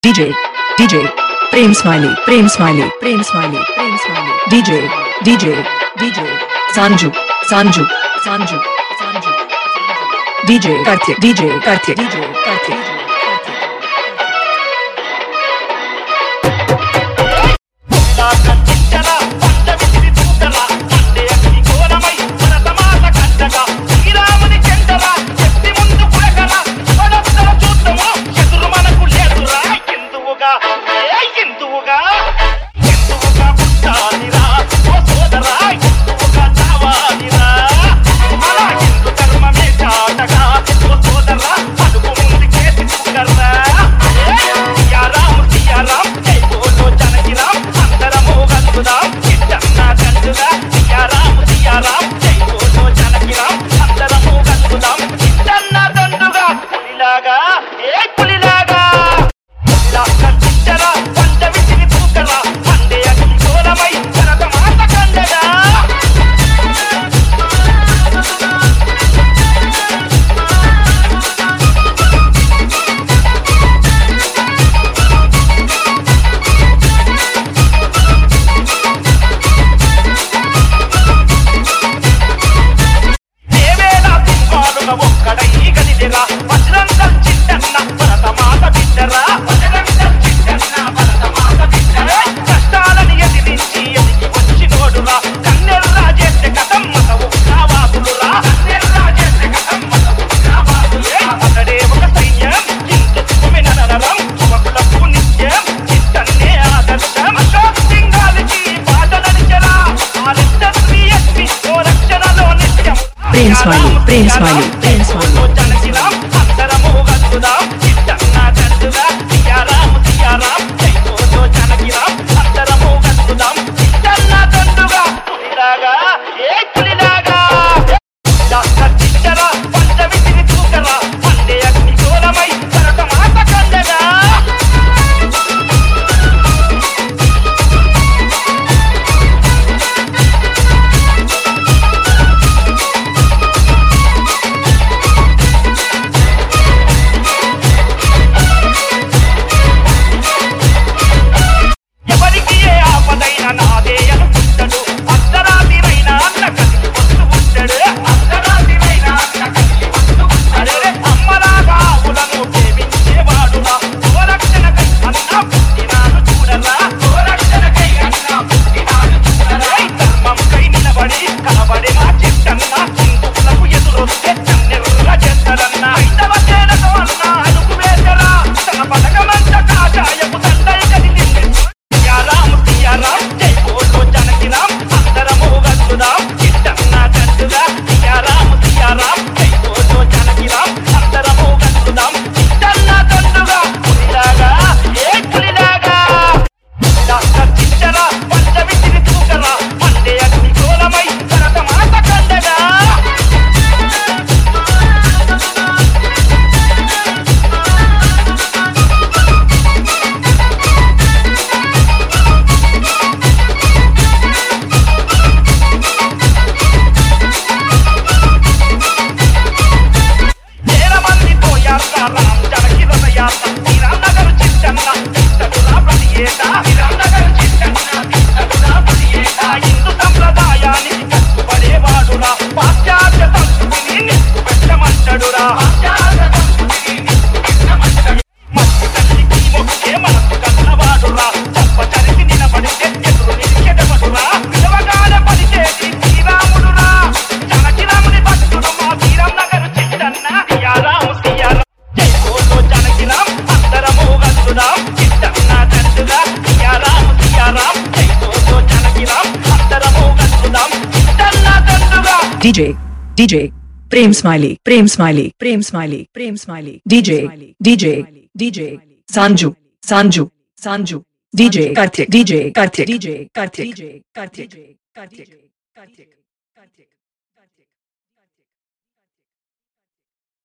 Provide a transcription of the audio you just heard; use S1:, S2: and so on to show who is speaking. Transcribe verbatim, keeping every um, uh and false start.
S1: D J, D J, Prem Smiley, Prem Smiley, Prem Smiley, Prem Smiley, D J, D J, D J, Sanju, Sanju, Sanju, Sanju, D J Karthik, D J Karthik, D J Karthik. Prem Smiley, Prem Smiley, Prem Smiley. D J, D J, Prem Smiley, Prem Smiley, Prem Smiley, Prem Smiley, D J, D J, D J, Sanju, Sanju, Sanju, D J Karthik, D J Karthik, D J Karthik, D J Karthik, Karthik, Karthik, Karthik.